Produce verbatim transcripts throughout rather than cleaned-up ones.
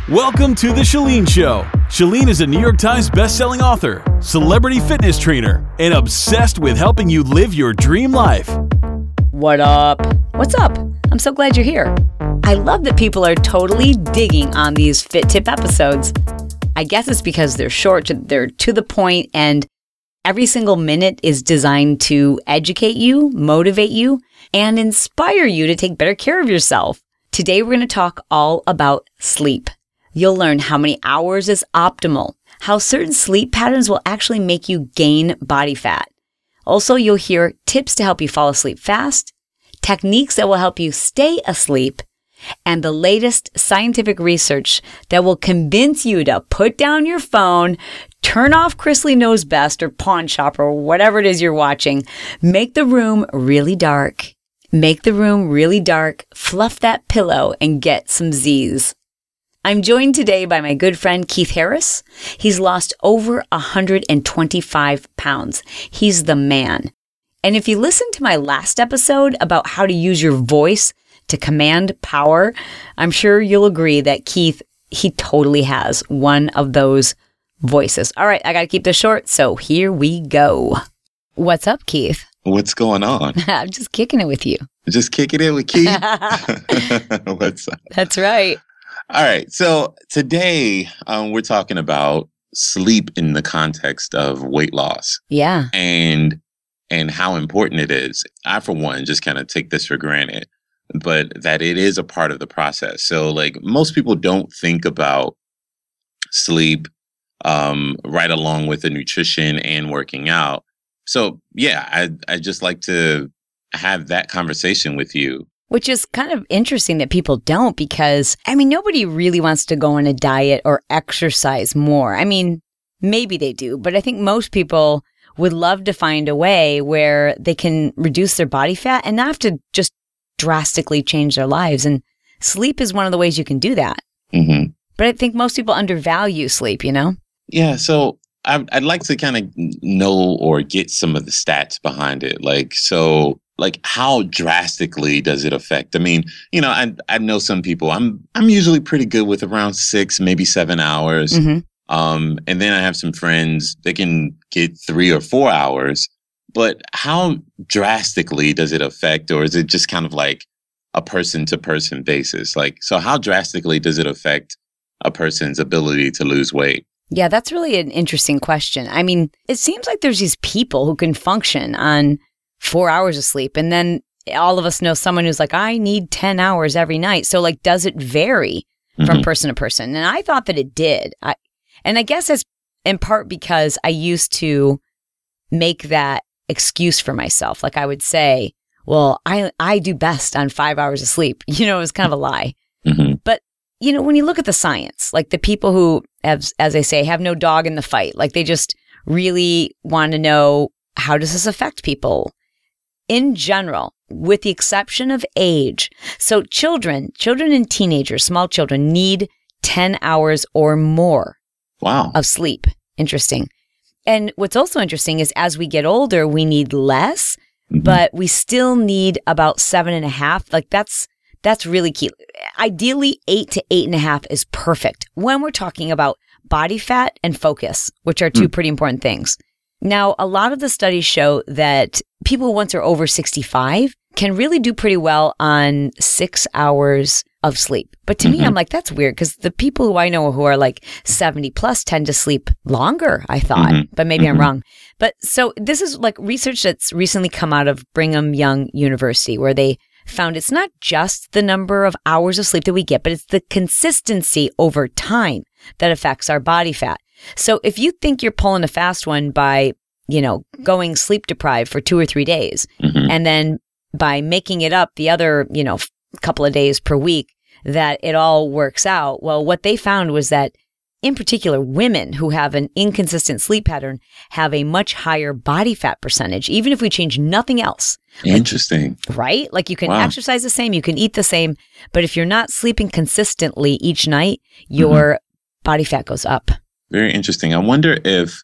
Welcome to The Chalene Show. Chalene is a New York Times bestselling author, celebrity fitness trainer, and obsessed with helping you live your dream life. What up? What's up? I'm so glad you're here. I love that people are totally digging on these Fit Tip episodes. I guess it's because they're short, they're to the point, and every single minute is designed to educate you, motivate you, and inspire you to take better care of yourself. Today, we're going to talk all about sleep. You'll learn how many hours is optimal, how certain sleep patterns will actually make you gain body fat. Also, you'll hear tips to help you fall asleep fast, techniques that will help you stay asleep, and the latest scientific research that will convince you to put down your phone, turn off Chrisley Knows Best or Pawn Shop or whatever it is you're watching, make the room really dark, make the room really dark, fluff that pillow, and get some Z's. I'm joined today by my good friend Keith Harris. He's lost over one hundred twenty-five pounds. He's the man. And if you listen to my last episode about how to use your voice to command power, I'm sure you'll agree that Keith, he totally has one of those voices. All right, I got to keep this short, so here we go. What's up, Keith? What's going on? I'm just kicking it with you. Just kicking it with Keith? What's up? That's right. All right. So today um, we're talking about sleep in the context of weight loss. Yeah. And and how important it is. I, for one, just kind of take this for granted, but that it is a part of the process. So like most people don't think about sleep um, right along with the nutrition and working out. So yeah, I I just like to have that conversation with you. Which is kind of interesting that people don't, because, I mean, nobody really wants to go on a diet or exercise more. I mean, maybe they do, but I think most people would love to find a way where they can reduce their body fat and not have to just drastically change their lives. And sleep is one of the ways you can do that. Mm-hmm. But I think most people undervalue sleep, you know? Yeah. So I'd, I'd like to kind of know or get some of the stats behind it. Like, so like how drastically does it affect? I mean, you know, I I know some people, I'm I'm usually pretty good with around six, maybe seven hours. Mm-hmm. Um, and then I have some friends that can get three or four hours. But how drastically does it affect, or is it just kind of like a person to person basis? Like, so how drastically does it affect a person's ability to lose weight? Yeah, that's really an interesting question. I mean, it seems like there's these people who can function on four hours of sleep. And then all of us know someone who's like, I need ten hours every night. So like, does it vary from mm-hmm. person to person? And I thought that it did. I, and I guess it's in part because I used to make that excuse for myself. Like I would say, well, I, I do best on five hours of sleep. You know, it was kind of a lie. Mm-hmm. But, you know, when you look at the science, like the people who, have, as I say, have no dog in the fight, like they just really want to know, how does this affect people? In general, with the exception of age. So children, children and teenagers, small children need ten hours or more wow. of sleep. Interesting. And what's also interesting is as we get older, we need less, mm-hmm. but we still need about seven and a half. Like that's, that's really key. Ideally, eight to eight and a half is perfect when we're talking about body fat and focus, which are two mm. pretty important things. Now, a lot of the studies show that people who once are over sixty-five can really do pretty well on six hours of sleep. But to mm-hmm. me, I'm like, that's weird because the people who I know who are like seventy plus tend to sleep longer, I thought, mm-hmm. but maybe mm-hmm. I'm wrong. But so this is like research that's recently come out of Brigham Young University, where they found it's not just the number of hours of sleep that we get, but it's the consistency over time that affects our body fat. So if you think you're pulling a fast one by, you know, going sleep deprived for two or three days, mm-hmm. and then by making it up the other, you know, f- couple of days per week, that it all works out. Well, what they found was that in particular, women who have an inconsistent sleep pattern have a much higher body fat percentage, even if we change nothing else. Interesting. Like, right? Like you can wow. exercise the same, you can eat the same, but if you're not sleeping consistently each night, your mm-hmm. body fat goes up. Very interesting. I wonder if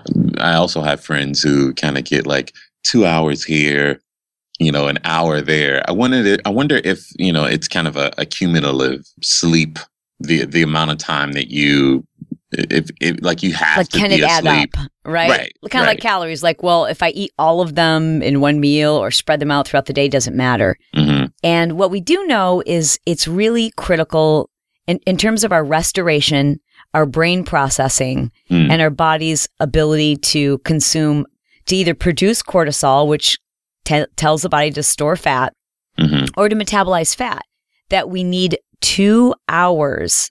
I also have friends who kind of get like two hours here, you know, an hour there. I wondered, I wonder if, you know, it's kind of a, a cumulative sleep the the amount of time that you if, if like you have like, to can be it add asleep. up, right? Right, Kind of right. like calories. Like, well, if I eat all of them in one meal or spread them out throughout the day, doesn't matter. Mm-hmm. And what we do know is it's really critical in, in terms of our restoration, our brain processing, Mm. and our body's ability to consume, to either produce cortisol, which te- tells the body to store fat, Mm-hmm. or to metabolize fat, that we need two hours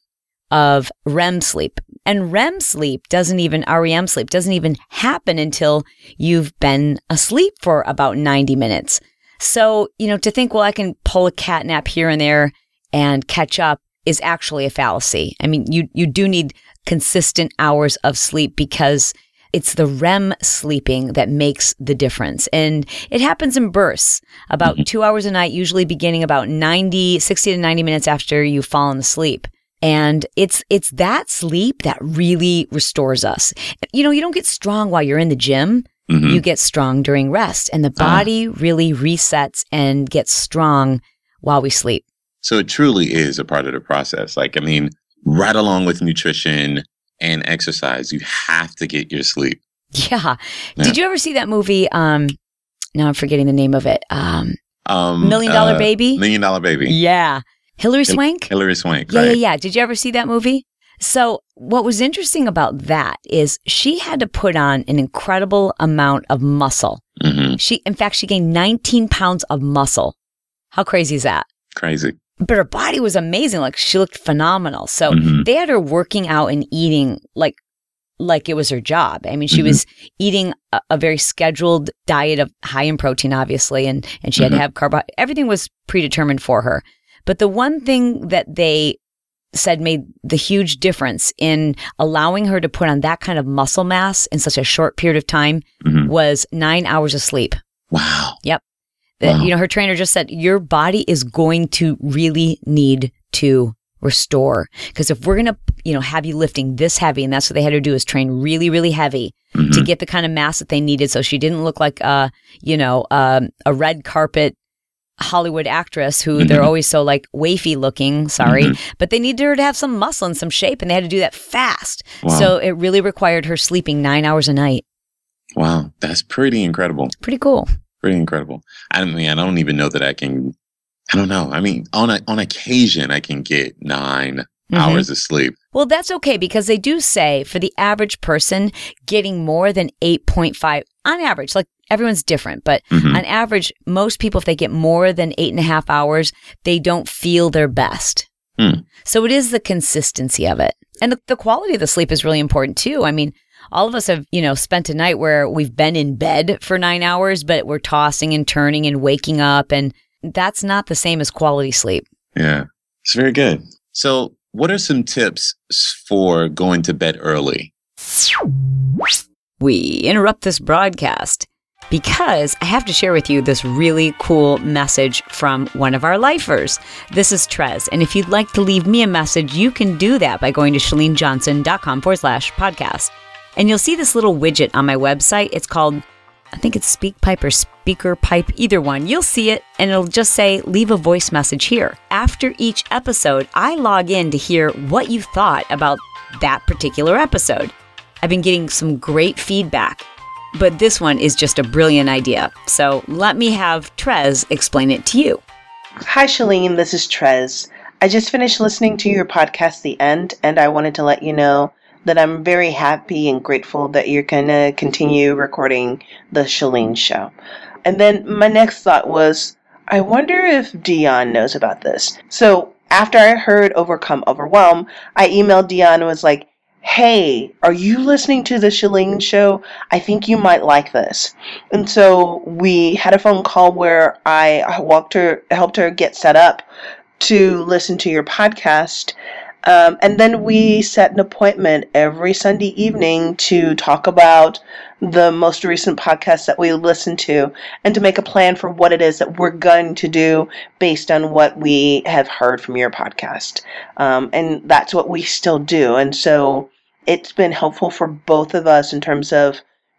of R E M sleep. And R E M sleep doesn't even, R E M sleep doesn't even happen until you've been asleep for about ninety minutes. So, you know, to think, well, I can pull a cat nap here and there and catch up is actually a fallacy. I mean, you, you do need consistent hours of sleep because it's the R E M sleeping that makes the difference. And it happens in bursts, about Mhm. two hours a night, usually beginning about ninety, sixty to ninety minutes after you've fallen asleep. And it's it's that sleep that really restores us. You know, you don't get strong while you're in the gym. Mm-hmm. You get strong during rest. And the body really resets and gets strong while we sleep. So it truly is a part of the process. Like, I mean, right along with nutrition and exercise, you have to get your sleep. Yeah. Yeah. Did you ever see that movie? Um, now I'm forgetting the name of it. Um, Um, Million Dollar uh, Baby? Million Dollar Baby. Yeah. Hillary Hil- Swank? Hillary Swank. Yeah, right? yeah, yeah. Did you ever see that movie? So what was interesting about that is she had to put on an incredible amount of muscle. Mm-hmm. She, in fact, she gained nineteen pounds of muscle. How crazy is that? Crazy. But her body was amazing. Like, she looked phenomenal. So Mhm. they had her working out and eating like, like it was her job. I mean, she Mhm. was eating a, a very scheduled diet of high in protein, obviously, and, and she had Mhm. to have carbohydrate. Everything was predetermined for her. But the one thing that they said made the huge difference in allowing her to put on that kind of muscle mass in such a short period of time Mhm. was nine hours of sleep. Wow. Yep. That, Wow. you know, her trainer just said, your body is going to really need to restore. Because if we're going to, you know, have you lifting this heavy, and that's what they had her do, is train really, really heavy Mhm. to get the kind of mass that they needed. So she didn't look like, uh, you know, um, a red carpet Hollywood actress who Mhm. they're always so like wafy looking, sorry, Mhm. but they needed her to have some muscle and some shape, and they had to do that fast. Wow. So it really required her sleeping nine hours a night. Wow. That's pretty incredible. Pretty cool. Pretty incredible. I mean, I don't even know that I can, I don't know. I mean, on a, on occasion, I can get nine Mhm. hours of sleep. Well, that's okay because they do say for the average person, getting more than eight point five on average, like everyone's different, but Mhm. on average, most people, if they get more than eight and a half hours, they don't feel their best. Hmm. So it is the consistency of it. And the, the quality of the sleep is really important too. I mean, all of us have, you know, spent a night where we've been in bed for nine hours, but we're tossing and turning and waking up. And that's not the same as quality sleep. Yeah. It's very good. So what are some tips for going to bed early? We interrupt this broadcast because I have to share with you this really cool message from one of our lifers. This is Trez. And if you'd like to leave me a message, you can do that by going to shalenejohnson.com forward slash podcast. And you'll see this little widget on my website. It's called, I think it's SpeakPipe or SpeakerPipe, either one. You'll see it and it'll just say, leave a voice message here. After each episode, I log in to hear what you thought about that particular episode. I've been getting some great feedback, but this one is just a brilliant idea. So let me have Trez explain it to you. Hi, Shalene. This is Trez. I just finished listening to your podcast, The End, and I wanted to let you know that I'm very happy and grateful that you're going to continue recording the Shalene Show. And then my next thought was, I wonder if Dion knows about this. So after I heard Overcome Overwhelm, I emailed Dion and was like, hey, are you listening to the Shalene Show? I think you might like this. And so we had a phone call where I walked her, helped her get set up to listen to your podcast. Um, and then we set an appointment every Sunday evening to talk about the most recent podcast that we listened to and to make a plan for what it is that we're going to do based on what we have heard from your podcast. Um, and that's what we still do. And so it's been helpful for both of us in terms of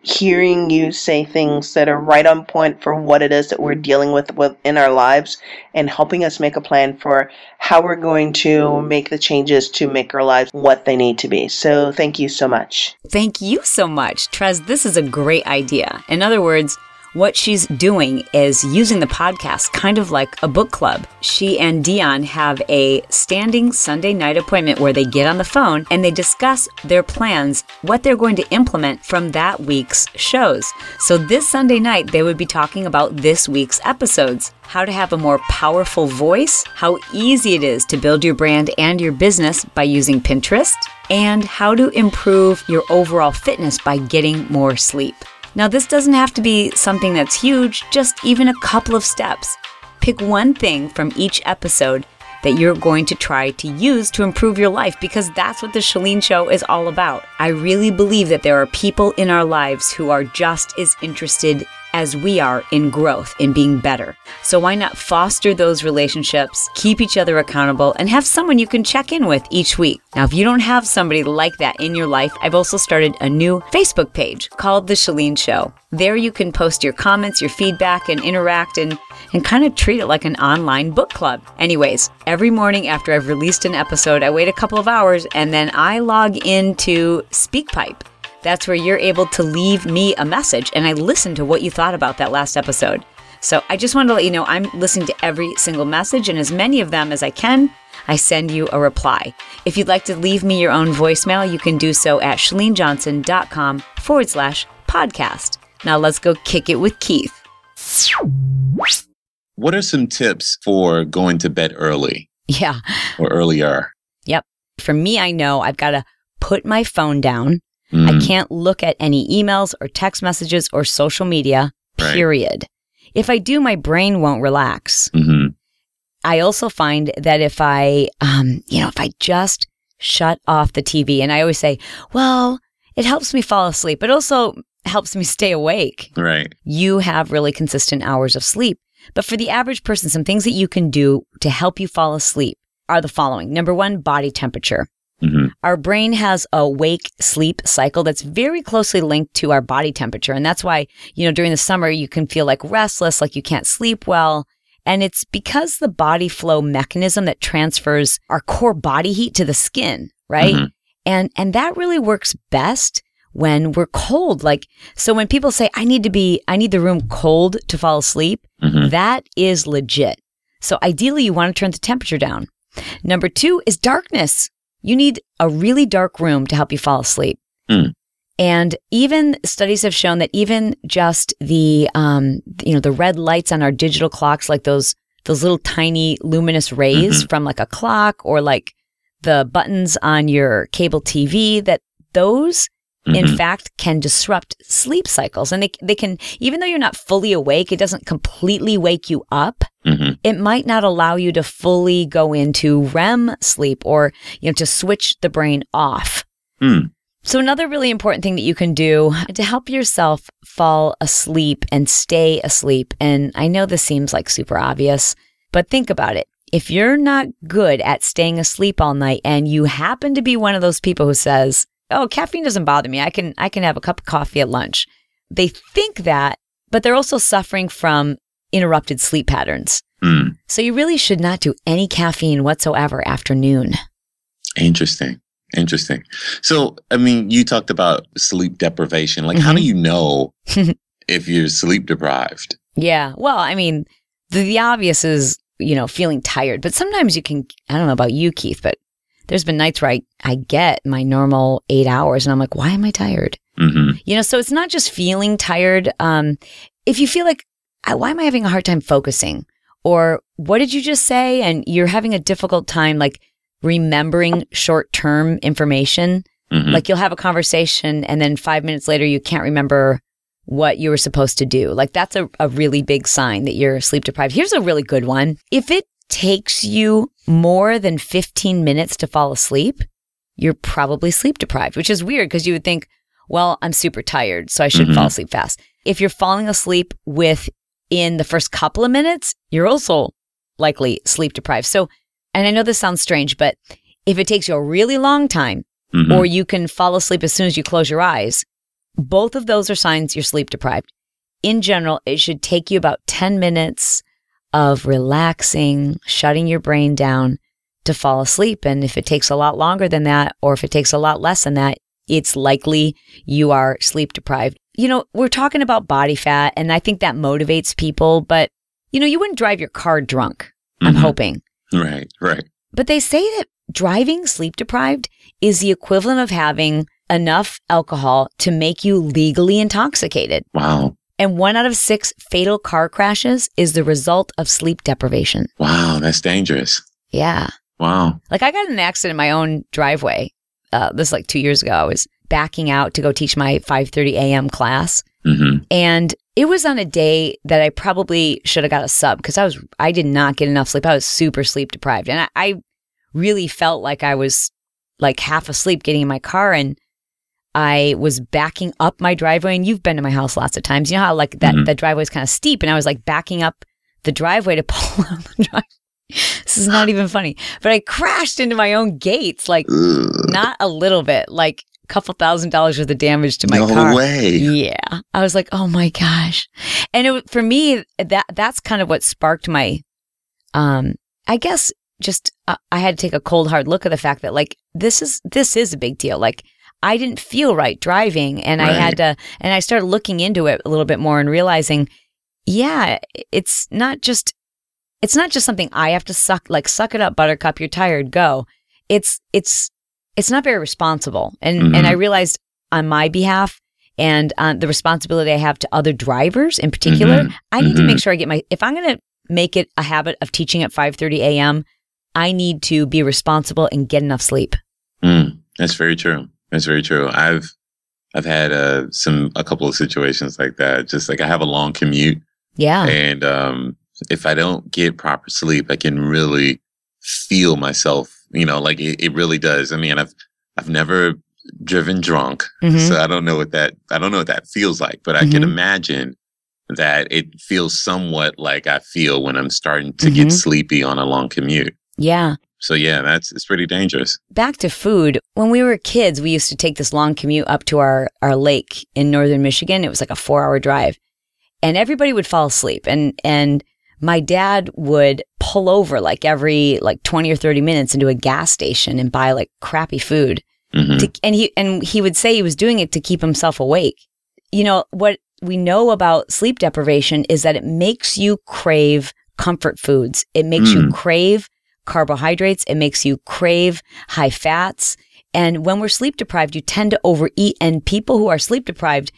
hearing you say things that are right on point for what it is that we're dealing with within our lives and helping us make a plan for how we're going to make the changes to make our lives what they need to be. So thank you so much. Thank you so much. Trez, this is a great idea. In other words, what she's doing is using the podcast kind of like a book club. She and Dion have a standing Sunday night appointment where they get on the phone and they discuss their plans, what they're going to implement from that week's shows. So this Sunday night, they would be talking about this week's episodes, how to have a more powerful voice, how easy it is to build your brand and your business by using Pinterest, and how to improve your overall fitness by getting more sleep. Now, this doesn't have to be something that's huge, just even a couple of steps. Pick one thing from each episode that you're going to try to use to improve your life, because that's what the Chalene Show is all about. I really believe that there are people in our lives who are just as interested as we are in growth, in being better. So why not foster those relationships, keep each other accountable, and have someone you can check in with each week? Now, if you don't have somebody like that in your life, I've also started a new Facebook page called The Chalene Show. There you can post your comments, your feedback, and interact and, and kind of treat it like an online book club. Anyways, every morning after I've released an episode, I wait a couple of hours and then I log into SpeakPipe. That's where you're able to leave me a message and I listen to what you thought about that last episode. So I just wanted to let you know I'm listening to every single message, and as many of them as I can, I send you a reply. If you'd like to leave me your own voicemail, you can do so at chalenejohnson.com forward slash podcast. Now let's go kick it with Keith. What are some tips for going to bed early? Yeah. Or earlier? Yep. For me, I know I've got to put my phone down. Mm. I can't look at any emails or text messages or social media, period. Right. If I do, my brain won't relax. Mm-hmm. I also find that if I, um, you know, if I just shut off the T V, and I always say, well, it helps me fall asleep. It also helps me stay awake. Right. You have really consistent hours of sleep. But for the average person, some things that you can do to help you fall asleep are the following. Number one, body temperature. Mm-hmm. Our brain has a wake-sleep cycle that's very closely linked to our body temperature. And that's why, you know, during the summer, you can feel like restless, like you can't sleep well. And it's because the body flow mechanism that transfers our core body heat to the skin, right? Mm-hmm. And and that really works best when we're cold. Like, so when people say, I need to be, I need the room cold to fall asleep, mm-hmm. that is legit. So ideally, you want to turn the temperature down. Number two is darkness. You need a really dark room to help you fall asleep. Mm. And even studies have shown that even just the, um, you know, the red lights on our digital clocks, like those, those little tiny luminous rays mm-hmm. from like a clock, or like the buttons on your cable T V, that those mm-hmm. in fact can disrupt sleep cycles. And they, they can, even though you're not fully awake, it doesn't completely wake you up. Mm-hmm. It might not allow you to fully go into R E M sleep, or, you know, to switch the brain off. Mm. So another really important thing that you can do to help yourself fall asleep and stay asleep, and I know this seems like super obvious, but think about it. If you're not good at staying asleep all night and you happen to be one of those people who says, oh, caffeine doesn't bother me, I can I can have a cup of coffee at lunch. They think that, but they're also suffering from interrupted sleep patterns. Mm. So you really should not do any caffeine whatsoever after noon. Interesting. Interesting. So, I mean, you talked about sleep deprivation. Like, mm-hmm. how do you know if you're sleep deprived? Yeah. Well, I mean, the, the obvious is, you know, feeling tired. But sometimes you can, I don't know about you, Keith, but there's been nights where I, I get my normal eight hours and I'm like, why am I tired? Mm-hmm. You know, so it's not just feeling tired. Um, if you feel like, why am I having a hard time focusing? Or what did you just say? And you're having a difficult time, like, remembering short-term information. Mm-hmm. Like, you'll have a conversation and then five minutes later, you can't remember what you were supposed to do. Like, that's a, a really big sign that you're sleep deprived. Here's a really good one. If it takes you more than fifteen minutes to fall asleep, you're probably sleep deprived, which is weird because you would think, well, I'm super tired, so I should mm-hmm. fall asleep fast. If you're falling asleep within the first couple of minutes, you're also likely sleep deprived. So, and I know this sounds strange, but if it takes you a really long time, mm-hmm. or you can fall asleep as soon as you close your eyes, both of those are signs you're sleep deprived. In general, it should take you about ten minutes of relaxing, shutting your brain down to fall asleep. And if it takes a lot longer than that, or if it takes a lot less than that, it's likely you are sleep deprived. You know, we're talking about body fat, and I think that motivates people, but you know, you wouldn't drive your car drunk, mm-hmm. I'm hoping. Right, right. But they say that driving sleep deprived is the equivalent of having enough alcohol to make you legally intoxicated. Wow. And one out of six fatal car crashes is the result of sleep deprivation. Wow, that's dangerous. Yeah. Wow. Like I got in an accident in my own driveway. Uh, this is like two years ago. I was backing out to go teach my five thirty a.m. class. Mm-hmm. And it was on a day that I probably should have got a sub because I was I did not get enough sleep. I was super sleep deprived. And I, I really felt like I was like half asleep getting in my car, and I was backing up my driveway. And you've been to my house lots of times. You know how like that, mm-hmm. that driveway is kind of steep, and I was like backing up the driveway to pull out the driveway. This is not even funny. But I crashed into my own gates, like Ugh. not a little bit, like a couple thousand dollars worth of damage to my no car. No way. Yeah. I was like, oh my gosh. And it, for me, that that's kind of what sparked my, um, I guess just, uh, I had to take a cold hard look at the fact that like, this is, this is a big deal. Like I didn't feel right driving, and right. I had to, and I started looking into it a little bit more and realizing, yeah, it's not just, It's not just something I have to suck, like, suck it up, buttercup, you're tired, go. It's, it's, it's not very responsible. And, mm-hmm. and I realized on my behalf and on the responsibility I have to other drivers in particular, mm-hmm. I need mm-hmm. to make sure I get my, if I'm going to make it a habit of teaching at five thirty a.m., I need to be responsible and get enough sleep. Mm, that's very true. That's very true. I've, I've had uh, some, a couple of situations like that. Just like I have a long commute. Yeah. And, um, if I don't get proper sleep, I can really feel myself, you know, like it, it really does. I mean, I've, I've never driven drunk, mm-hmm. so I don't know what that, I don't know what that feels like, but I mm-hmm. can imagine that it feels somewhat like I feel when I'm starting to mm-hmm. get sleepy on a long commute. Yeah. So yeah, that's, it's pretty dangerous. Back to food. When we were kids, we used to take this long commute up to our, our lake in northern Michigan. It was like a four hour drive, and everybody would fall asleep, and, and, my dad would pull over like every like twenty or thirty minutes into a gas station and buy like crappy food. Mm-hmm. To, and he and he would say he was doing it to keep himself awake. You know, what we know about sleep deprivation is that it makes you crave comfort foods. It makes mm. you crave carbohydrates. It makes you crave high fats. And when we're sleep deprived, you tend to overeat. And people who are sleep deprived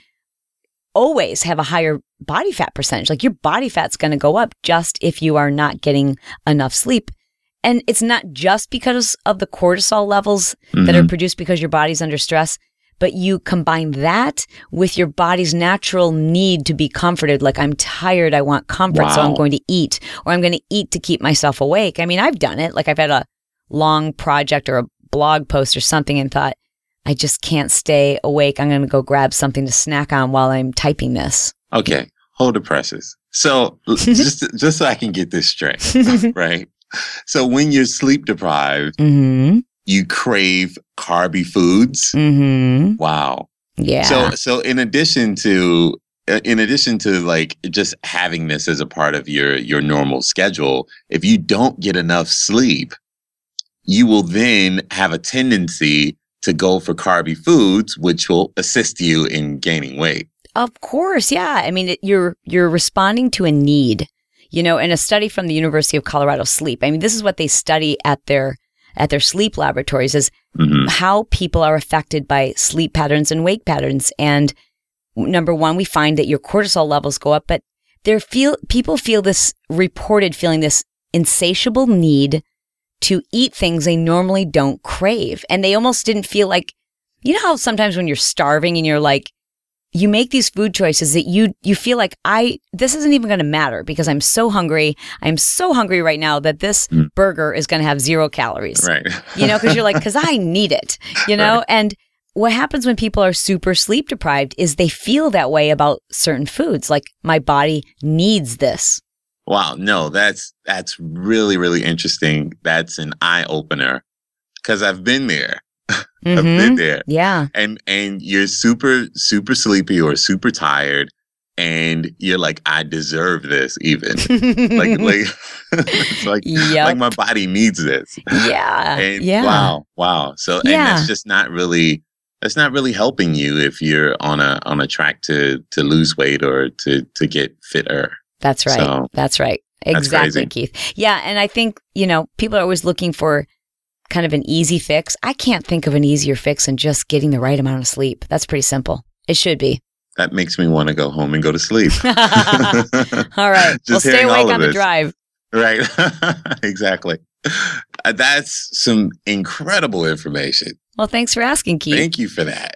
always have a higher body fat percentage. Like your body fat's going to go up just if you are not getting enough sleep. And it's not just because of the cortisol levels mm-hmm. that are produced because your body's under stress, but you combine that with your body's natural need to be comforted. Like I'm tired, I want comfort, wow. so I'm going to eat, or I'm going to eat to keep myself awake. I mean, I've done it. Like I've had a long project or a blog post or something and thought, I just can't stay awake. I'm going to go grab something to snack on while I'm typing this. Okay, hold the presses. So just just so I can get this straight, right? So when you're sleep deprived, mm-hmm. you crave carby foods. Mm-hmm. Wow. Yeah. So so in addition to in addition to like just having this as a part of your your normal schedule, if you don't get enough sleep, you will then have a tendency to go for carby foods, which will assist you in gaining weight. Of course, yeah. I mean, it, you're you're responding to a need, you know. And a study from the University of Colorado Sleep. I mean, this is what they study at their at their sleep laboratories: is mm-hmm. how people are affected by sleep patterns and wake patterns. And number one, we find that your cortisol levels go up, but there feel people feel this reported feeling this insatiable need to eat things they normally don't crave. And they almost didn't feel like, you know how sometimes when you're starving and you're like, you make these food choices that you you feel like, I this isn't even going to matter because I'm so hungry. I'm so hungry right now that this mm. burger is going to have zero calories. Right. You know, because you're like, because I need it, you know? Right. And what happens when people are super sleep deprived is they feel that way about certain foods. Like, my body needs this. Wow. No, that's, that's really, really interesting. That's an eye opener because I've been there. Mm-hmm. I've been there. Yeah. And and you're super, super sleepy or super tired. And you're like, I deserve this even. like, like, it's like, Yep. like my body needs this. Yeah. And yeah. wow, wow. So, and Yeah. that's just not really, that's not really helping you if you're on a, on a track to, to lose weight or to, to get fitter. That's right. So, that's right. that's Exactly, crazy. Keith. Yeah. And I think, you know, people are always looking for kind of an easy fix. I can't think of an easier fix than just getting the right amount of sleep. That's pretty simple. It should be. That makes me want to go home and go to sleep. All right. Just Well, stay hearing all awake of on the this. drive. Right. Exactly. Uh, That's some incredible information. Well, thanks for asking, Keith. Thank you for that.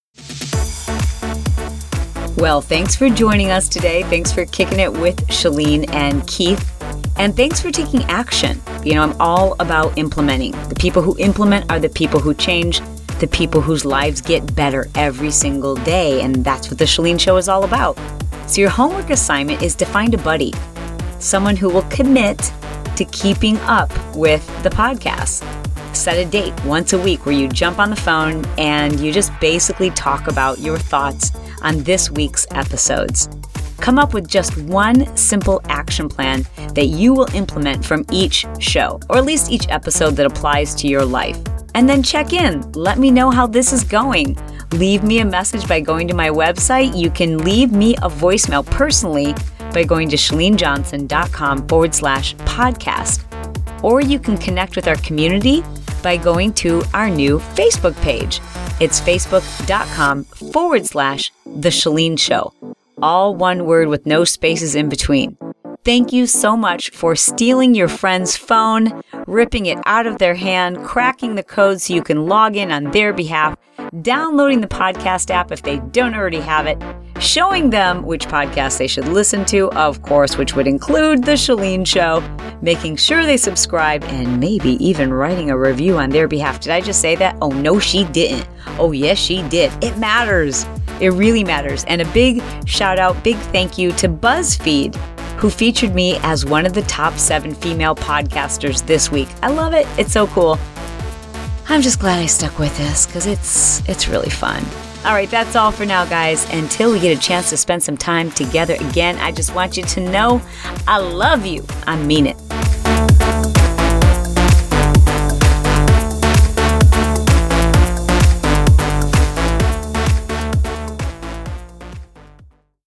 Well, thanks for joining us today. Thanks for kicking it with Chalene and Keith. And thanks for taking action. You know, I'm all about implementing. The people who implement are the people who change, the people whose lives get better every single day. And that's what the Chalene Show is all about. So your homework assignment is to find a buddy, someone who will commit to keeping up with the podcast. Set a date once a week where you jump on the phone and you just basically talk about your thoughts on this week's episodes. Come up with just one simple action plan that you will implement from each show, or at least each episode that applies to your life. And then check in. Let me know how this is going. Leave me a message by going to my website. You can leave me a voicemail personally by going to chalenejohnson.com forward slash podcast. Or you can connect with our community by going to our new Facebook page. It's facebook.com forward slash The Chalene Show. All one word with no spaces in between. Thank you so much for stealing your friend's phone, ripping it out of their hand, cracking the code so you can log in on their behalf, downloading the podcast app if they don't already have it, showing them which podcast they should listen to, of course, which would include The Chalene Show, making sure they subscribe, and maybe even writing a review on their behalf. Did I just say that? Oh, no, she didn't. Oh, yes, she did. It matters. It really matters. And a big shout out, big thank you to BuzzFeed, who featured me as one of the top seven female podcasters this week. I love it. It's so cool. I'm just glad I stuck with this because it's it's really fun. All right, that's all for now, guys. Until we get a chance to spend some time together again, I just want you to know I love you. I mean it.